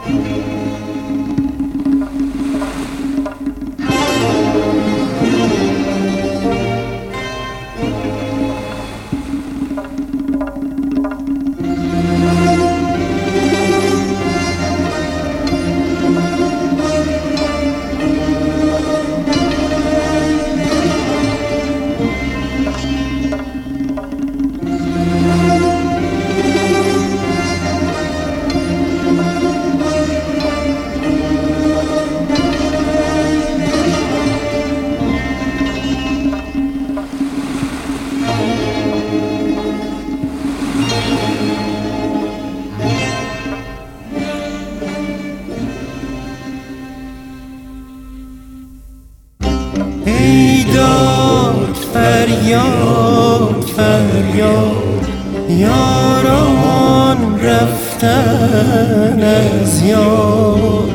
ای داد فریاد فریاد، یاران رفتن از یاد.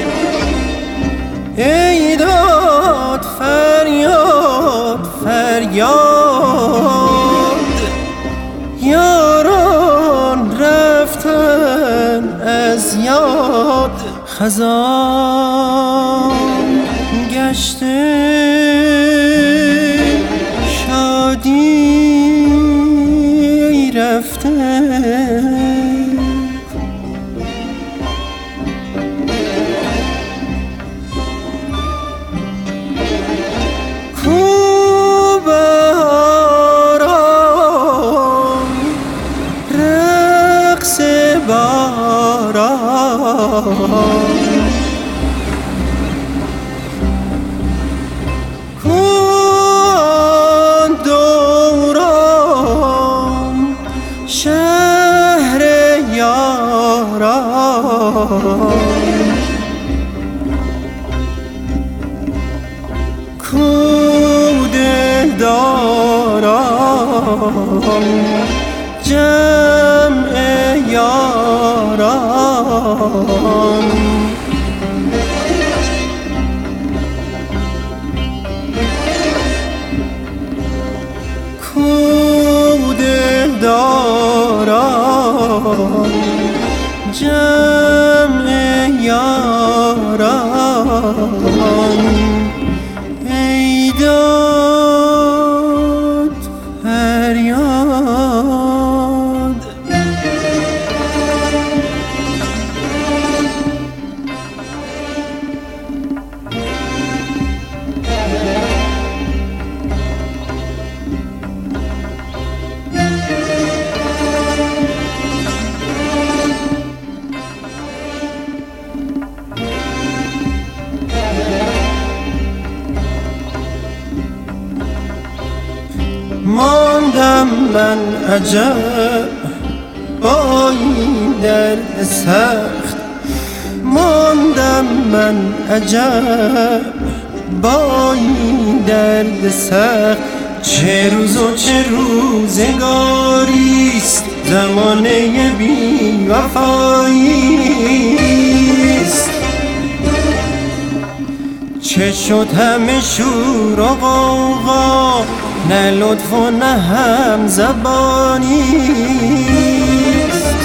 ای داد فریاد فریاد، یاران رفتن از یاد. خزان گشته شادی رفته، کو بهاران رقص باران، شهر یاران، کو دلداران جمع یاران. کو دلداران جمع یاران. ای داد فریاد، ماندم من عجب با این درد سخت، ماندم من عجب با این درد سخت. چه روز و چه روزگاریست زمانه بی وفاییست. چه شد همه شور و غوغا، نه لطف و نه هم زبانیست.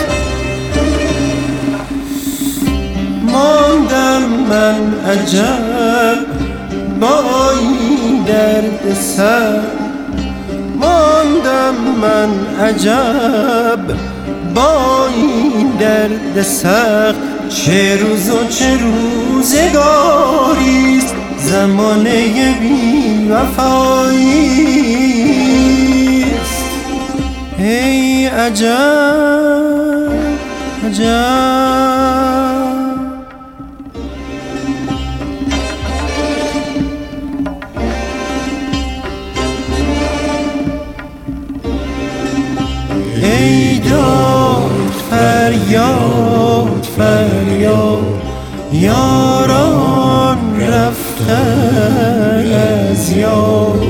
ماندم من عجب با این درد سر، ماندم من عجب با این درد سخت. چه روز و چه روزگاریست زمانه بی وفاییست. ای عجب عجب، ای داد فریاد فریاد، یاران رفتن از یاد.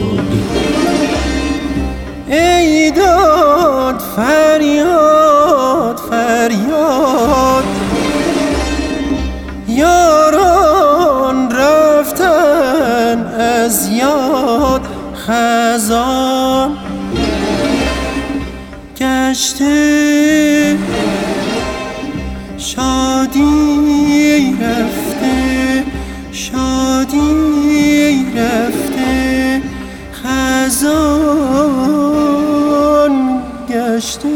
ای داد فریاد فریاد، یاران رفتن از یاد. خزان گشته شادی رفته، شادی رفته، خزان گشته.